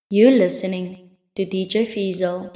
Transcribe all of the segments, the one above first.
You're listening to DJ Fiesel.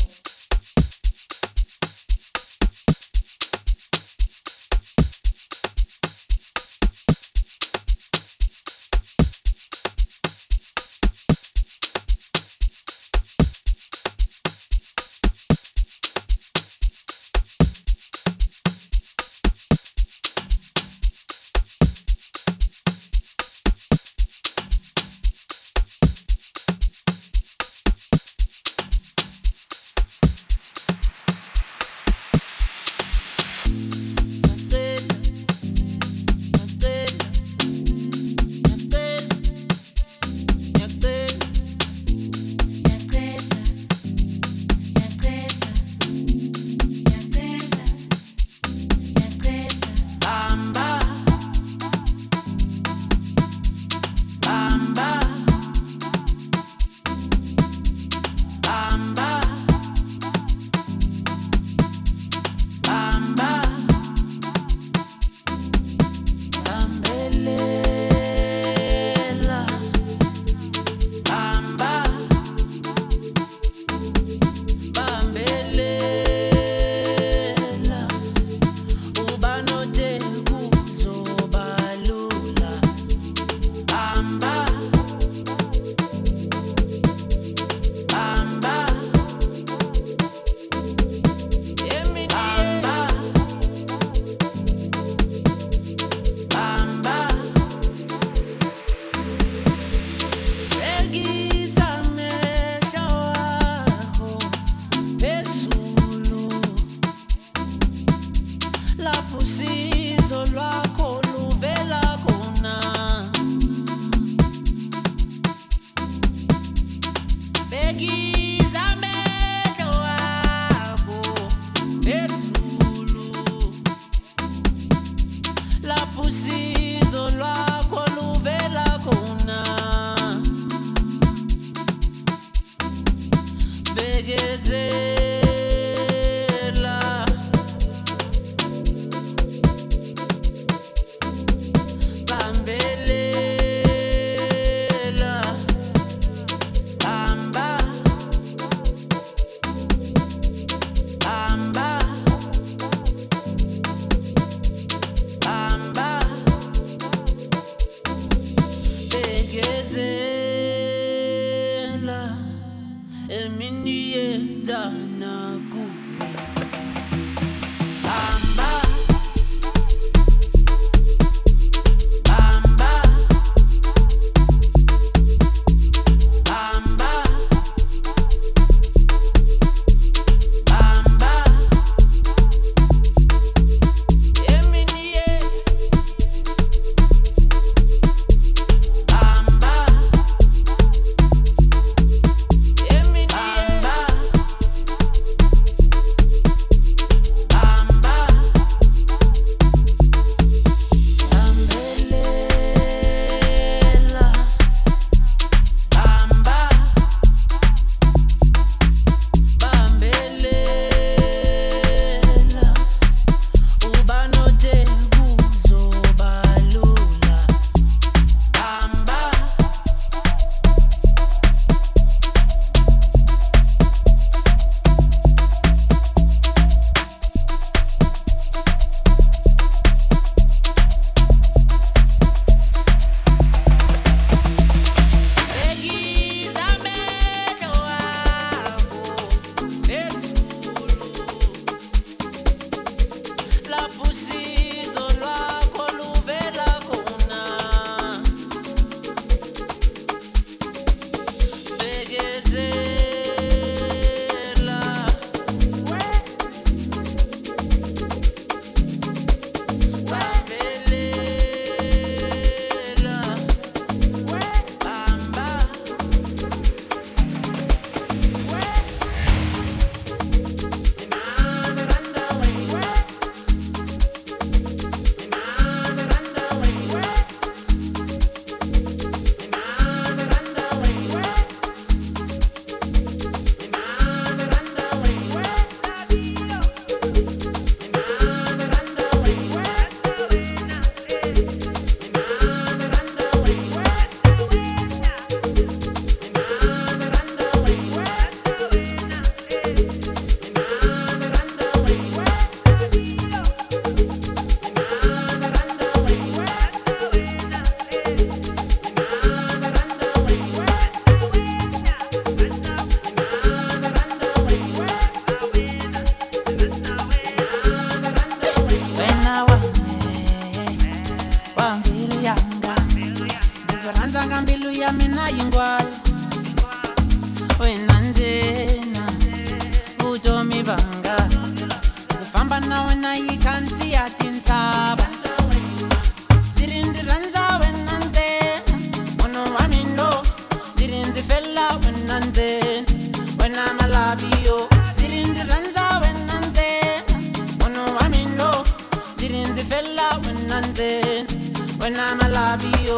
kwala wena ndzena vutomi vanga ndzi famba na wena yi khandziya tintshava ndzi ri ndzi rhandza wena ndzena munhu wa mina ndzi ri ndzi fela wena ndzena wena malaviyo ndzi ri ndzi rhandza wena ndzena munhu wa mina ndzi ri ndzi fela wena ndzena wena malaviyo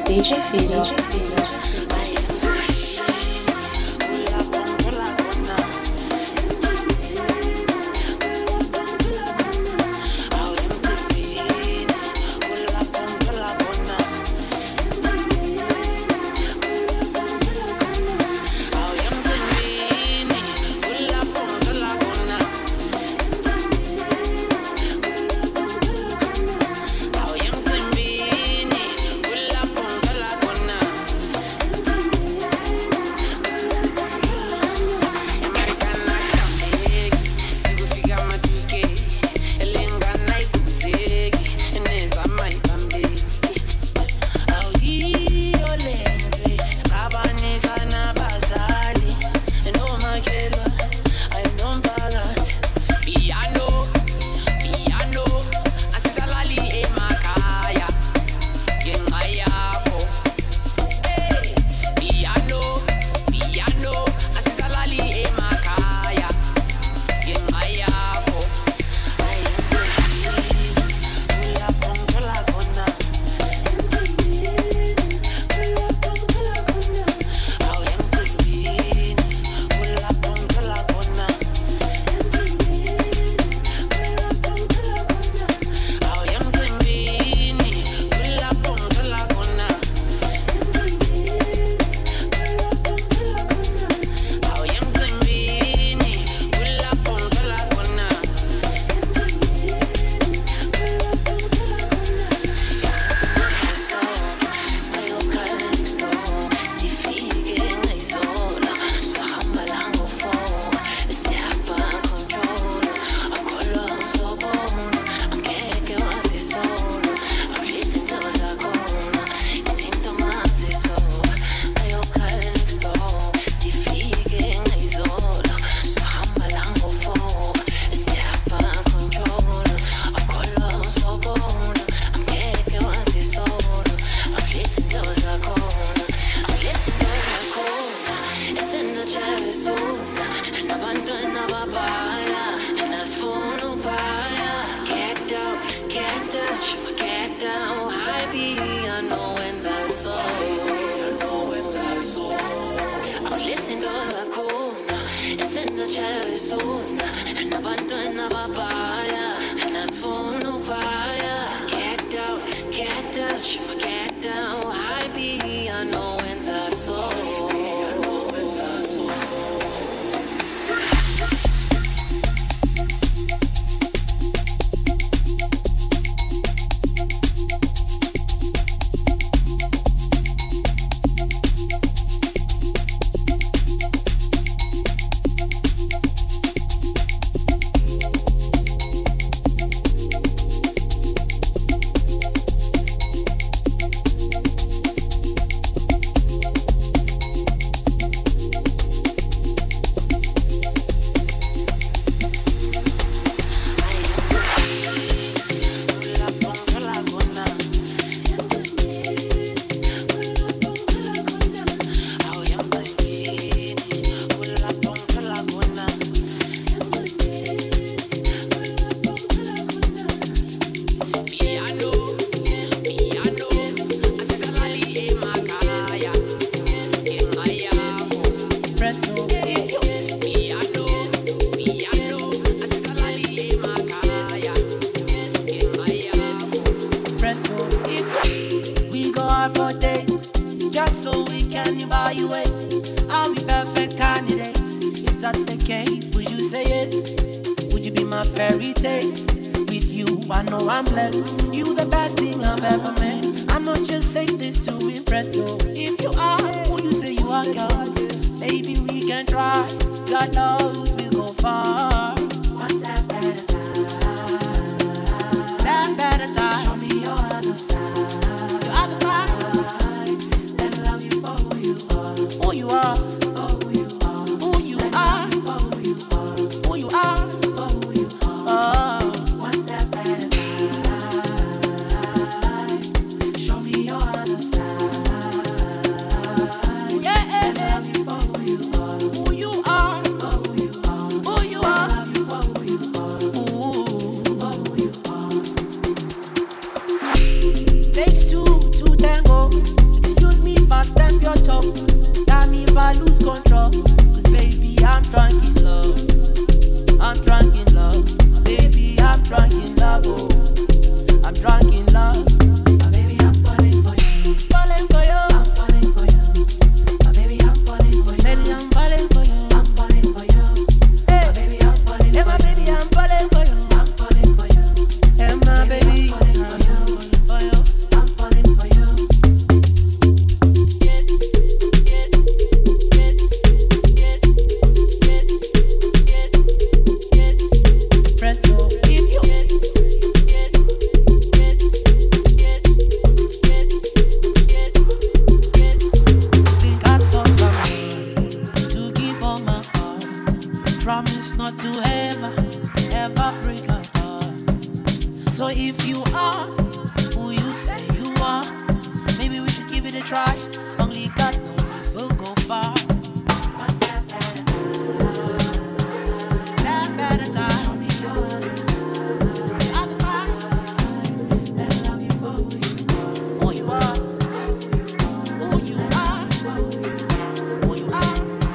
DJ Fizzle. more. Cause baby, I'm drunk in love. I'm drunk in love. Baby, I'm drunk in love. Oh, I'm drunk in love. Baby, I'm falling for you. Falling for you. I'm falling for you. Baby, I'm falling for you. Baby, I'm falling for you. I'm falling for you. Hey, baby, I'm falling for you. My baby, I'm falling for you. I'm falling for you. Hey, my baby, I'm falling for you. I'm falling for you. Promise not to ever, ever break my heart. So if you are who you say you are, maybe we should give it a try. Only God knows if we'll go far. That better time. I'll decide that I love you for who you are. Who you are. Who you are.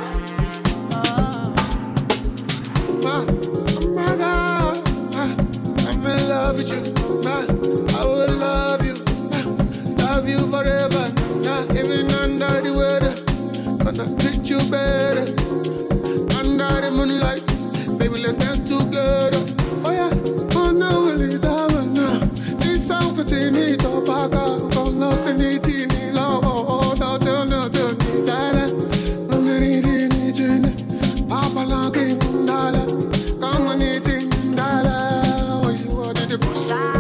My God, I'm in love with you. I will love you forever. Even under the weather, gonna treat you better. Under the moonlight, baby, let's dance together. Oh yeah, oh no, we'll leave that one now. See some continue to back up, oh no, see me love, oh no, tell me that. Papa looking dollar, come on eating dollar. Oh, you want to push?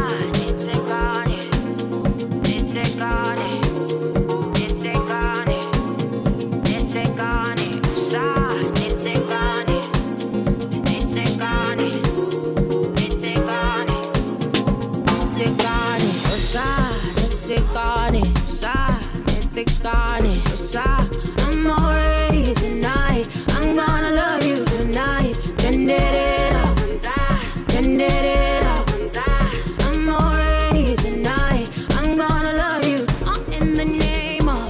I'm already tonight. I'm gonna love you tonight. Bend it up, bend it up. I'm already tonight. I'm gonna love you. All in the name of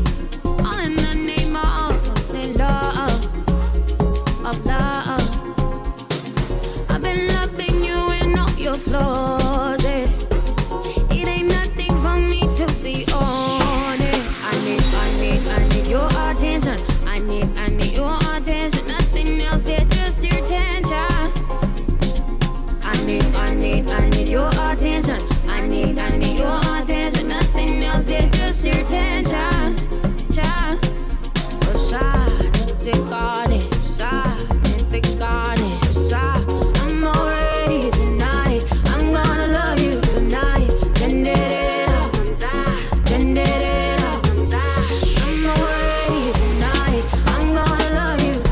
love. I've been loving you and all your flaws. It ain't nothing for me to be on it. I need your attention. I need your attention. Nothing else, yeah, just your attention. I need your attention. I need your attention. Nothing else, yeah, just your attention. I'm already tonight. I'm gonna love you tonight. Bend it up, bend it up. I'm already tonight. I'm gonna love you.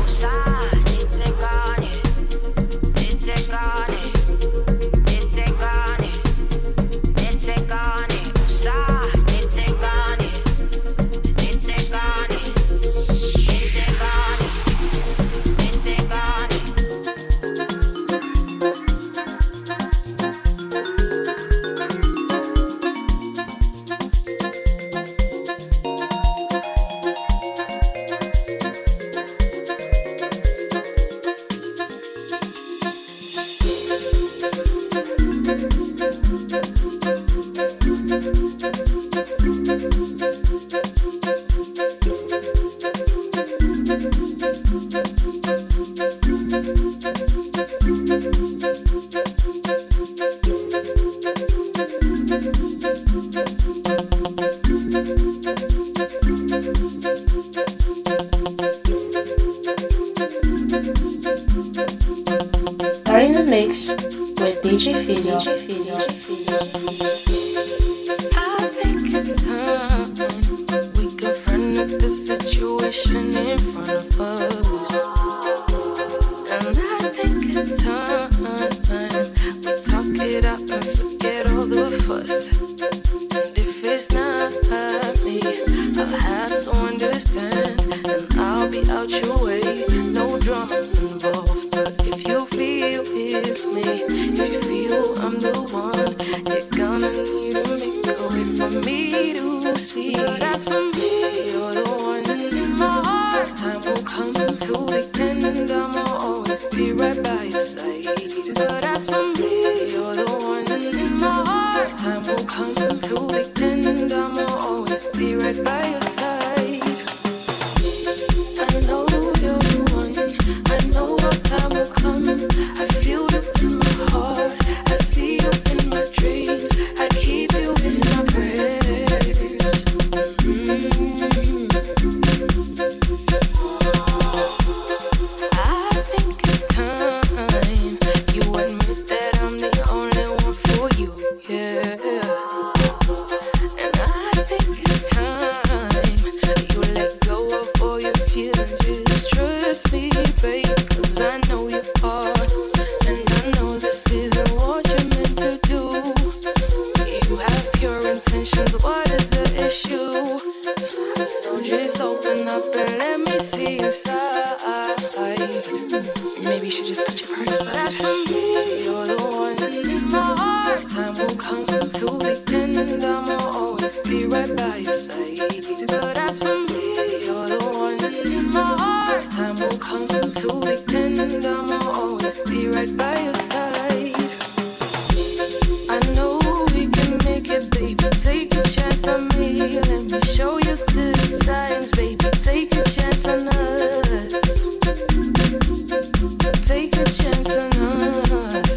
Are in the mix with DJ Fizzle. I think it's time we confronted the situation in front of us. And I think it's time we talk it out and forget all the fuss. And if it's not me, I'll have to understand. And I'll be out your way, no drama involved. But if you feel it's me, if you feel I'm the one, you're gonna need to make a way for me to see. But as for me, you're the one in my heart. Time will come. feeling, just trust me, babe, 'cause I know you are. And I know this isn't what you're meant to do. You have pure intentions, what is the issue? So just open up and let me see inside. Maybe you should just put your heart aside. That's for me, you're the one in my heart. Time will come to begin and I'ma always be right by your side. But as for me, you're the one in my heart. Time will come to begin and I'ma always be right by your side. I know we can make it, baby. Take a chance on me. Let me show you good times, baby. Take a chance on us. Take a chance on us.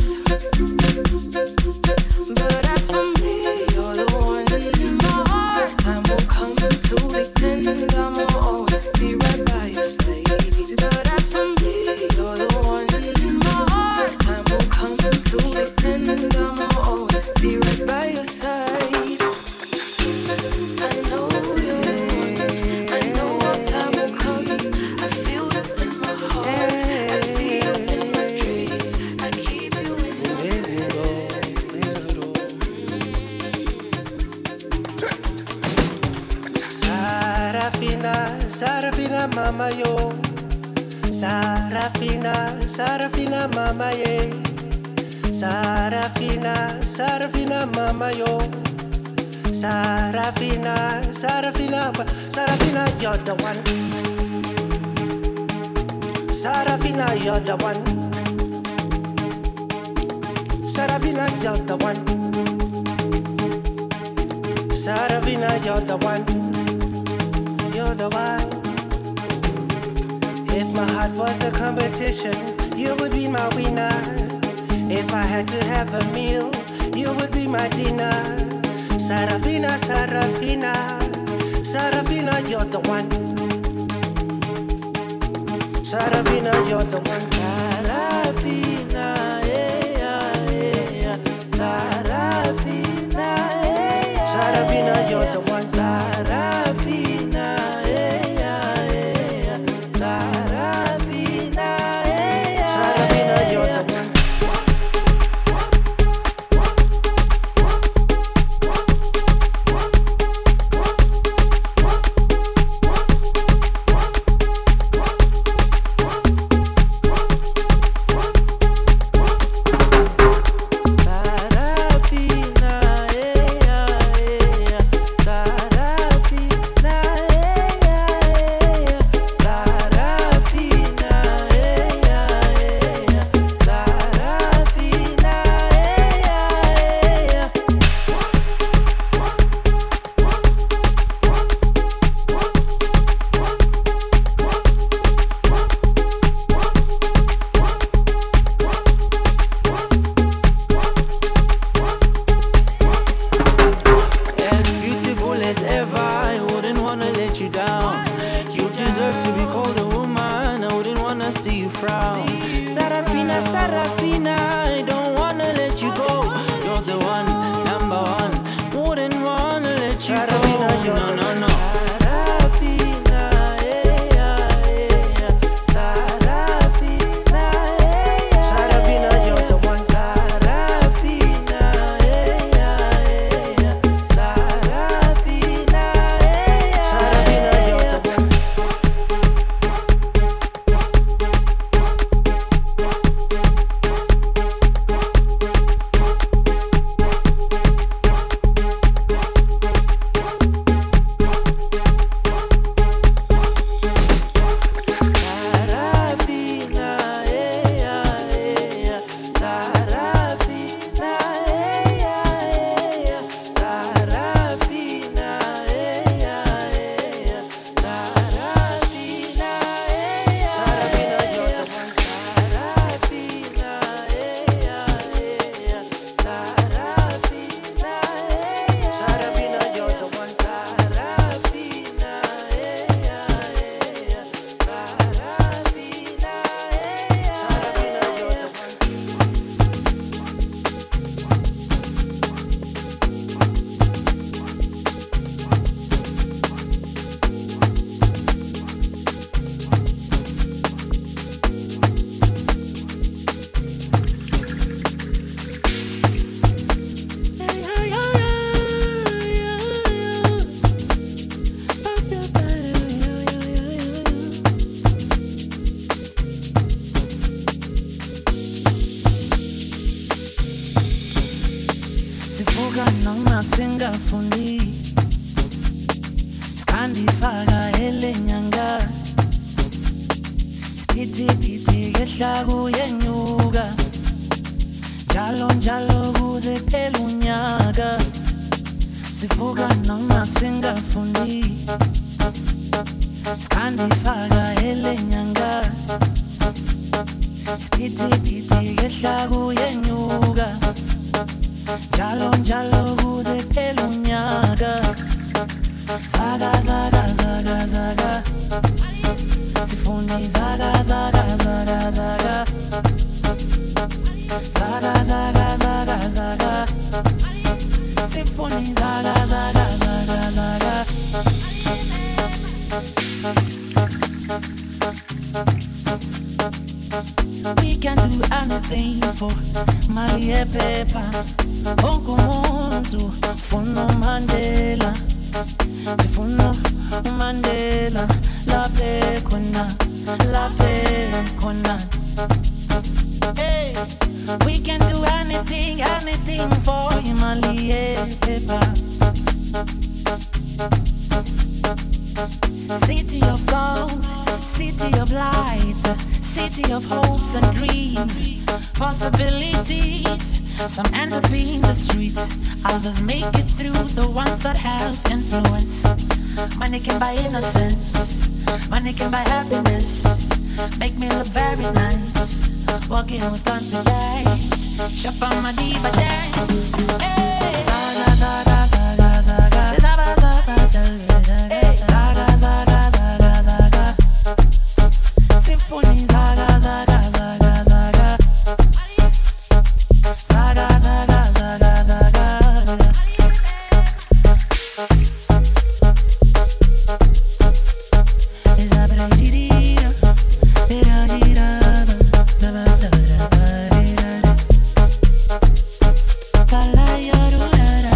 But as for me, you're the one in my heart. Time will come to begin and I'ma always be right by your side. But as for me, you're the one in my heart. Time will come to begin and I'ma always be right by your side. I know you're the one. I know our time will come. I feel it in my heart. I see you in my dreams. I keep you in my Sarafina, Sarafina mama yo. Sarafina, Sarafina mama ye. Sarafina, Sarafina mama yo. Sarafina, Sarafina, Sarafina, you're the one. Sarafina, you're the one. Sarafina, you're the one. Sarafina, you're the one. You're the one. If my heart was a competition, you would be my winner. If I had to have a meal, you would be my dinner. Sarafina, Sarafina, Sarafina, you're the one. Sarafina, you're the one. Sarafina, Sarafina, Sarafina, you're the one. Sarafina, Sarafina, Sarafina, you're the one. Piti piti yehla kuyenyuka njalo njalo kuze phela unyaka sivuka noma singafundi sikhambisa kahele nyanga piti piti yehla kuyenyuka njalo njalo kuze phela unyaka zaga zaga zaga zaga Sifuni zaga zaga zaga zaga Zaga zaga zaga zaga Sifuni zaga zaga zaga zaga We can do anything for Maria Pepa Onko muntu Funo Mandela Funo Mandela La pekona Hey, we can do anything for Himalaya Pepa City of gold, city of light, city of hopes and dreams, possibilities. Some end up in the streets, others make it through, the ones that have influence. Money can buy innocence, money can buy happiness, make me look very nice, walking with confidence, shop on my diva dance. Hey, zaga zaga zaga zaga, zaga zaga zaga, zaga zaga zaga zaga, symphony zaga zaga zaga zaga, zaga zaga zaga zaga. La la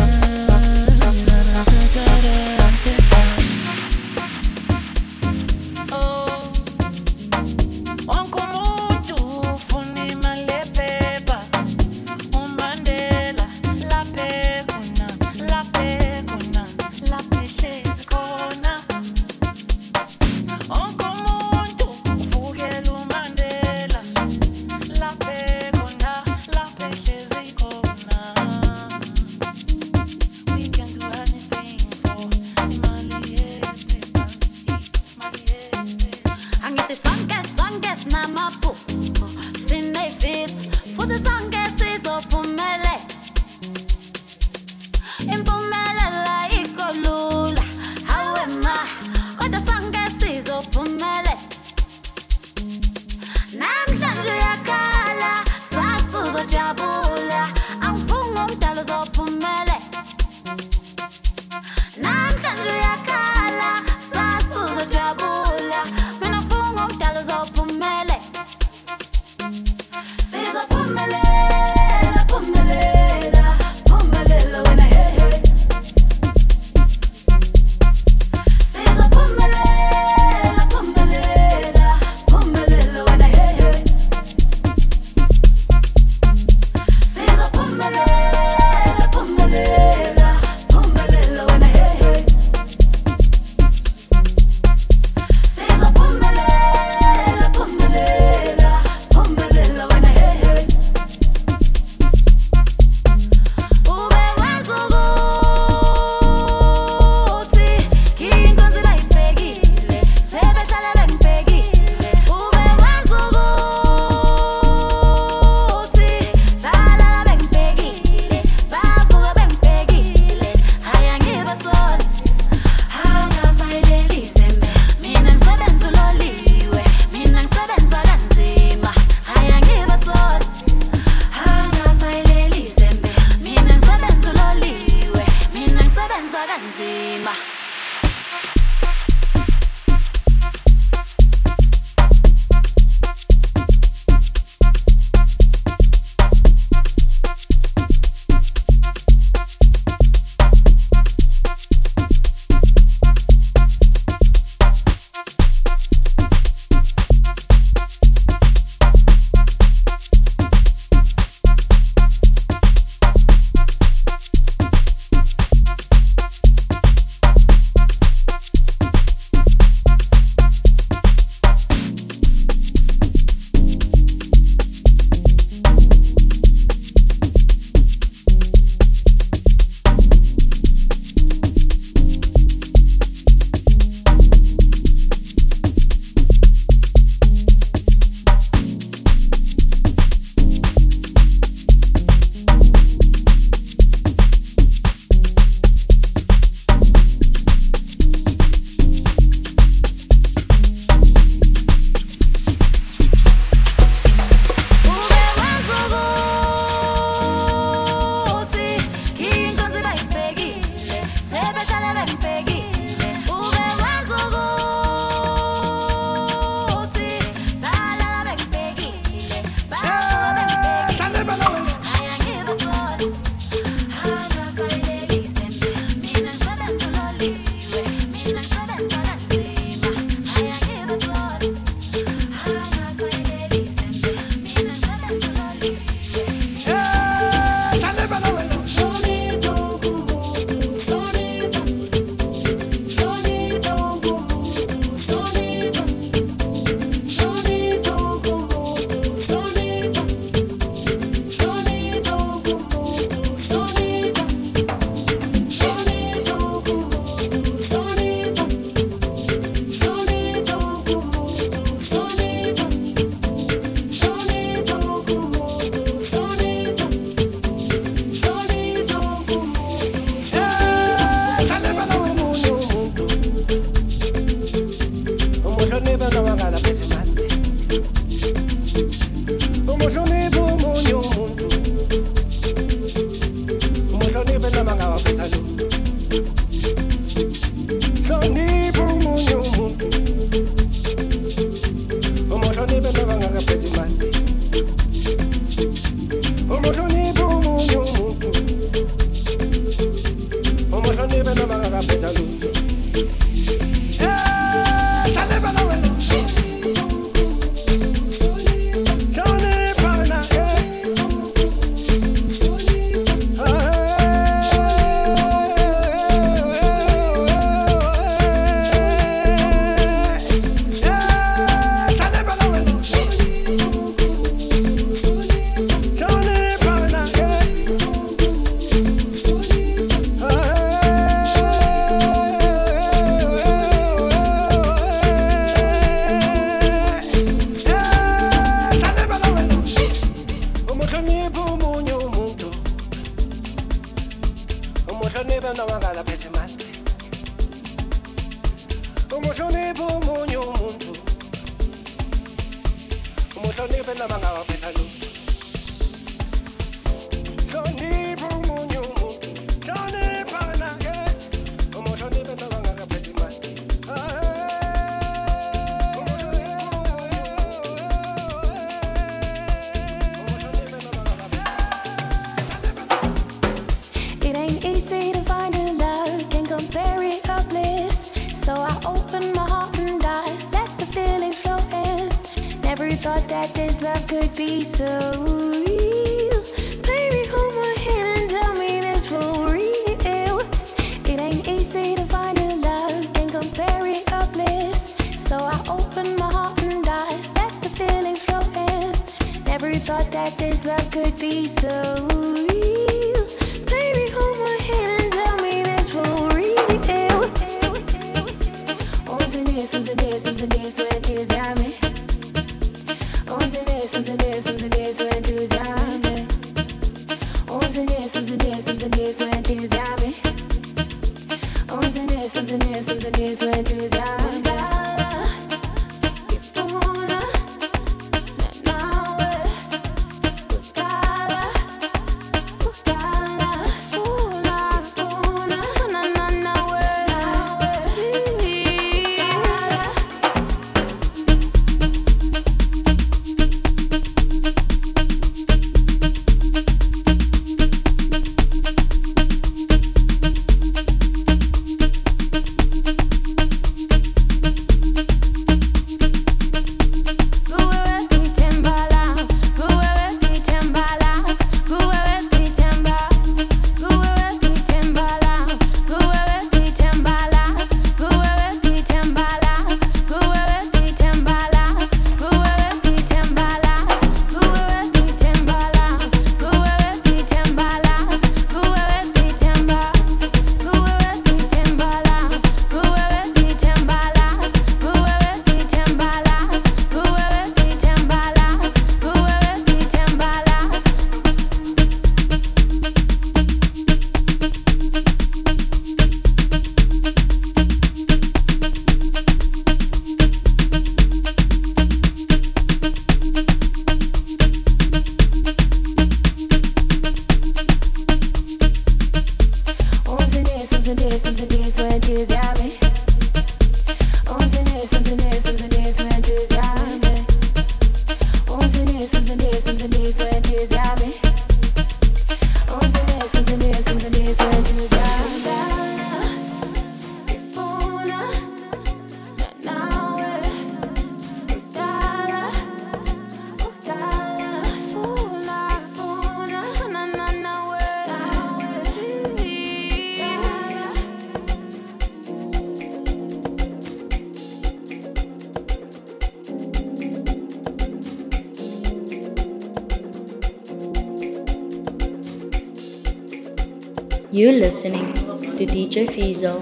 You're listening to DJ Fizo.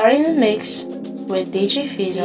are in the mix with DJ Fizo.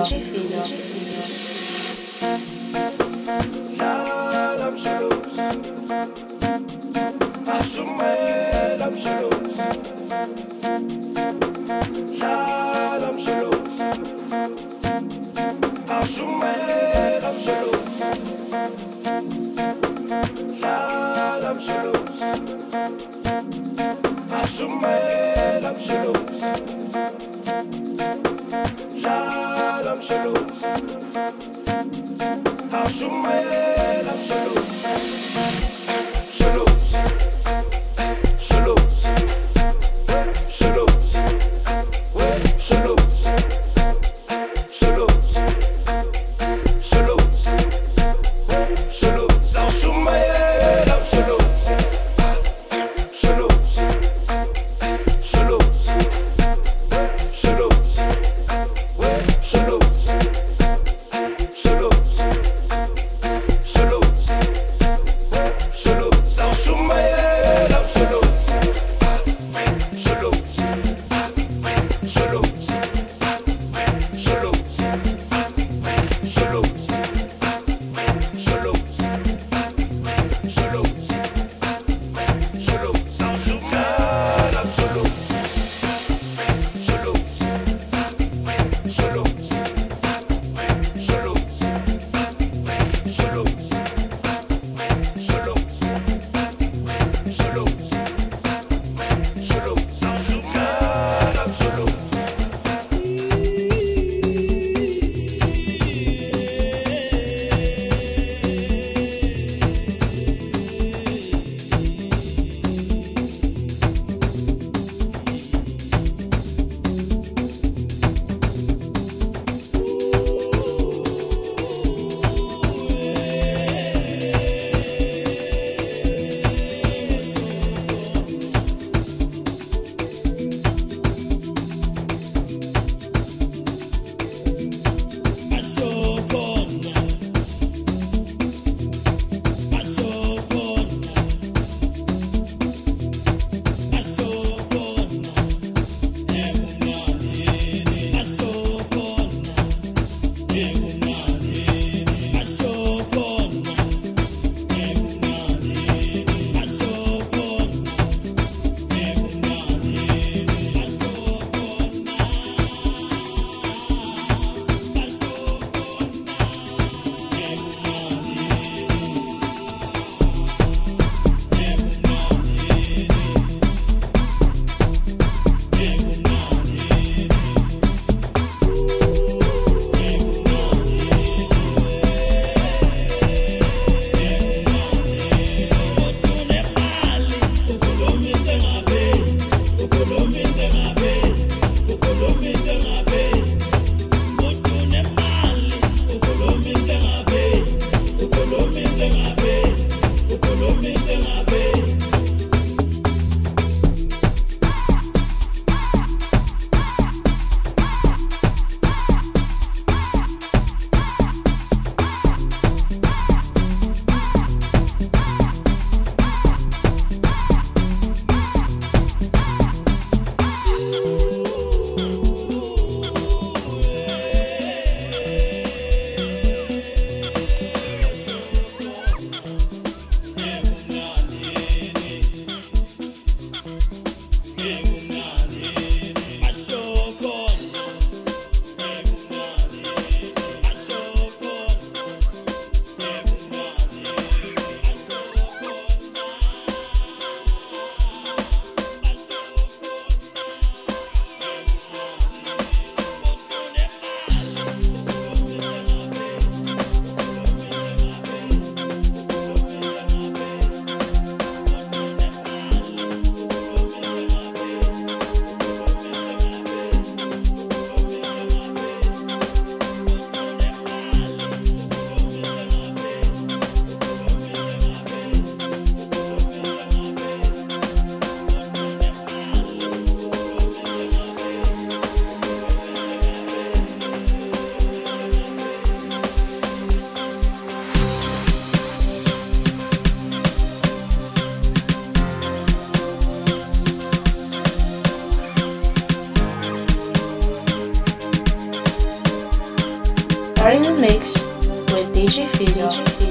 Mix with DJ Fizzle.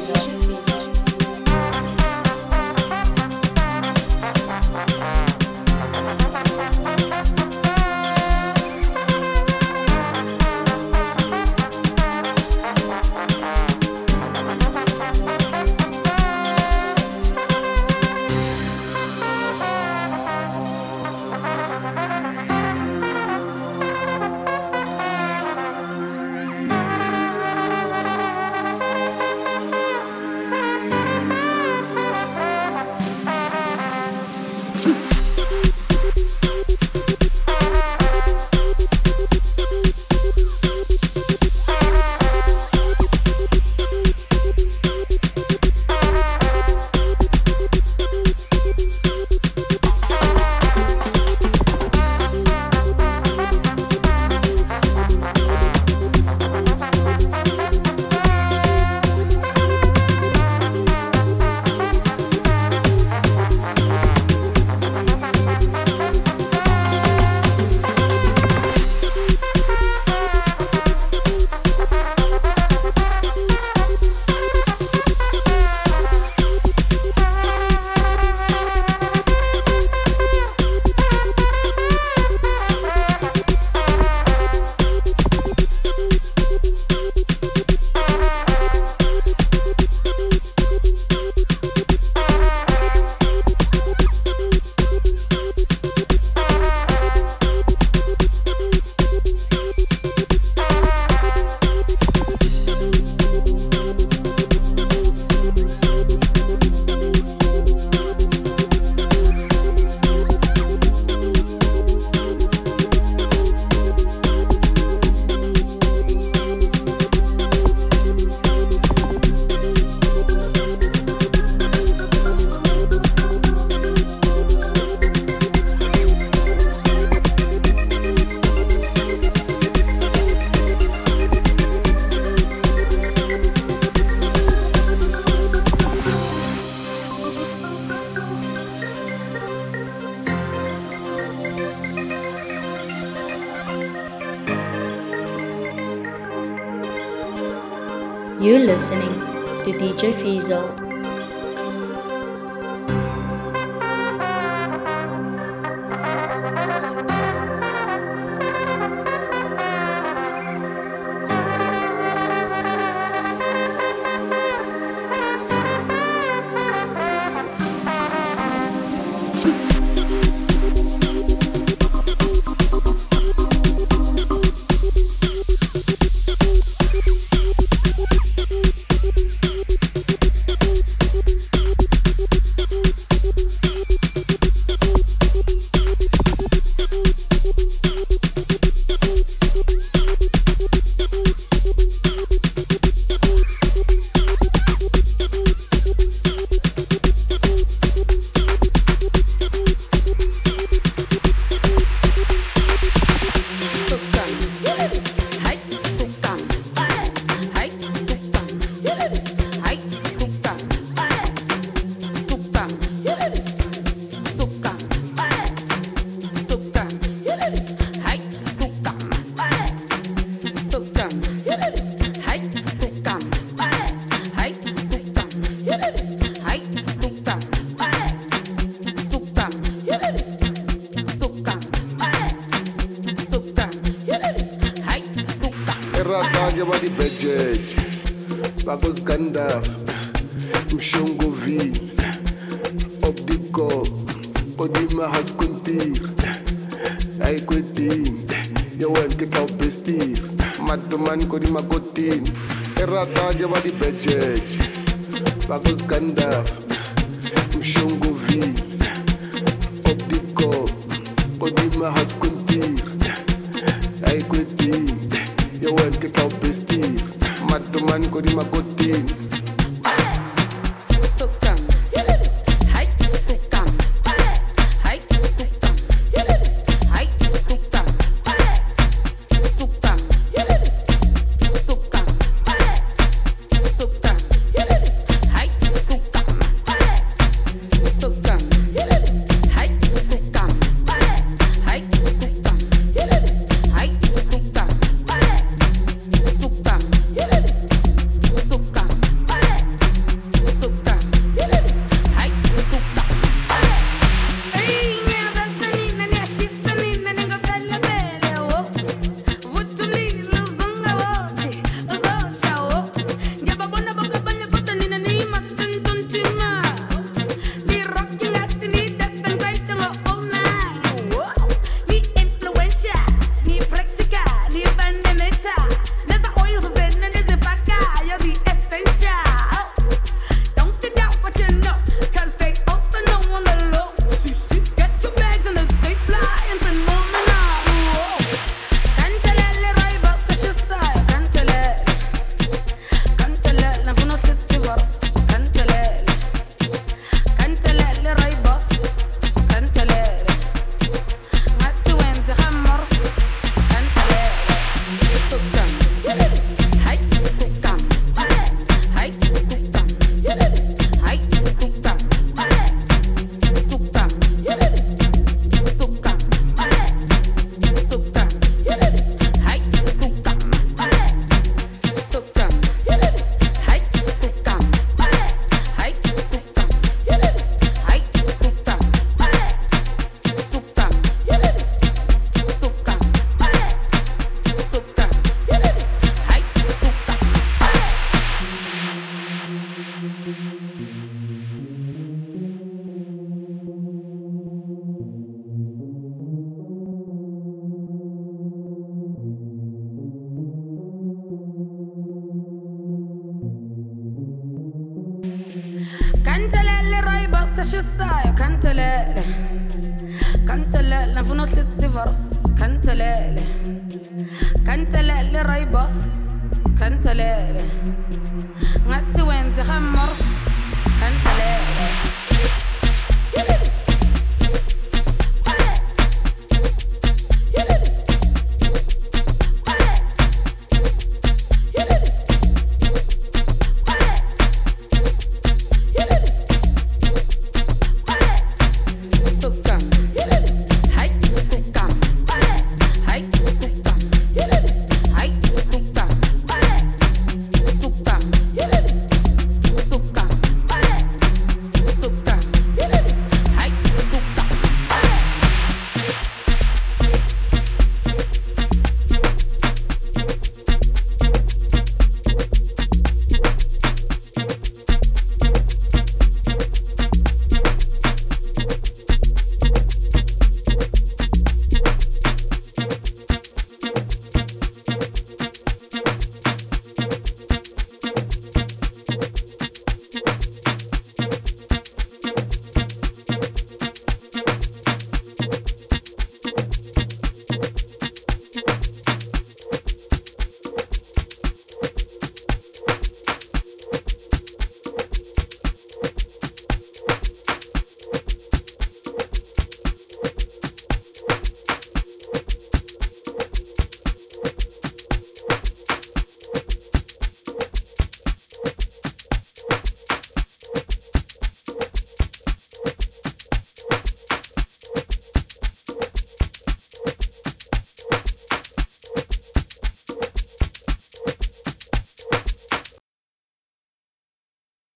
You're listening to DJ Fizzle. Cantalele roibos shissayo cantalele cantalele nfuna uhlisa divorce cantalele cantalele roibos cantalele ngathi wenze hamor